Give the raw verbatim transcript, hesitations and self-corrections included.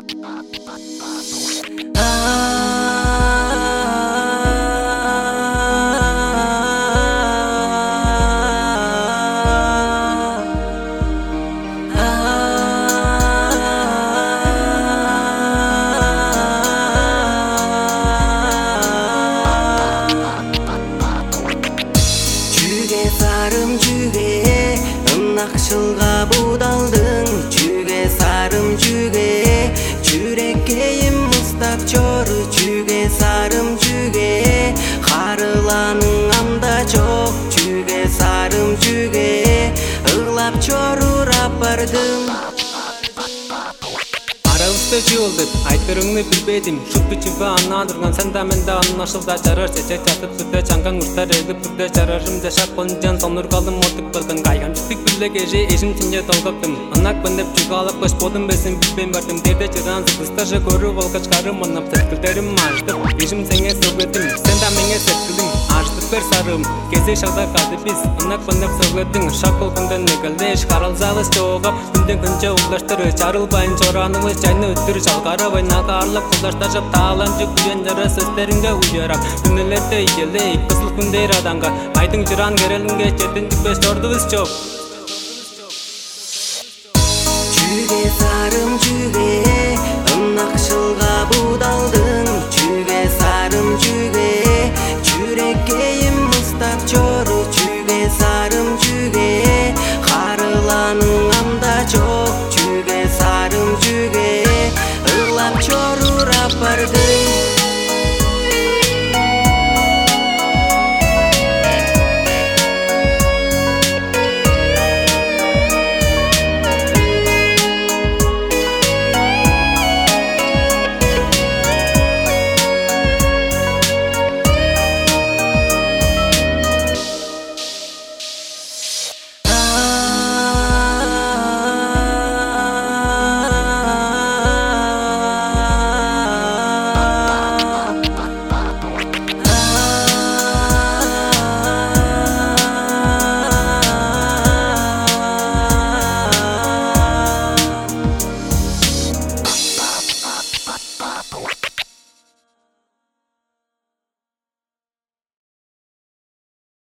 Sarım cüge, ınakşılga budaldın. Cüge sarım cüge, çürekkeyim mustap çoru. Cüge sarım cüge, harılanın anda çok. Cüge sarım cüge, ıglap çoru rapardım. Aramızda joldu, aytlarыңны билбедим. Шутку чиба анадырган, сен да мен да анашылда жарар. Чечек чатып түрдө чаңган куртар эгип түрдө жарарым жашап конжан сонур калдым ортук болдун. Кайгамчылык биле кеже эшим тинже толгоптум. Анак бендеп чуга алып кош болдум бесин билбейм бардым. Дерде чыган кыстажа көрүп алгач карым манап сеткилдерим ачтып. Эшим сеңе сөгөтүм, сен да менге сеткилиң. Ачтып бер сарым, кезек шагда калды биз. Анак бендеп сөгөтүң, шак болгондон негелдеш каралзабыз чогап. Күндөн күнчө улаштыры чарылбайын чораныбыз жайны өттүр жалгара байнага арлап кулдаштар жап таалан жүк күйен жара сөздеринге уярап. Күнөлөрдө ийелей кызыл күндей раданга айдың жыран керелинге жетин жүкпөс жордубуз жок. Cüge sarım cüge